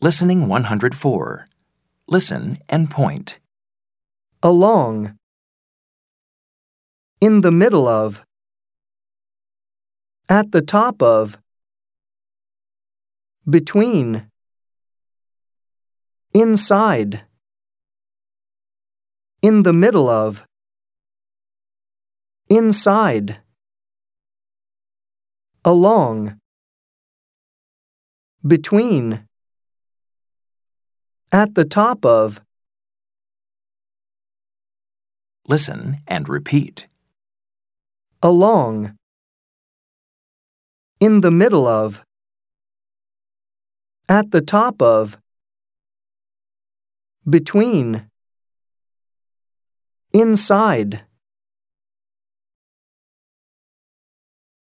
Listening 104. Listen and point. Along. In the middle of. At the top of. Between. Inside. In the middle of. Inside. Along. Between. At the top of. Listen and repeat. Along. In the middle of. At the top of. Between. Inside.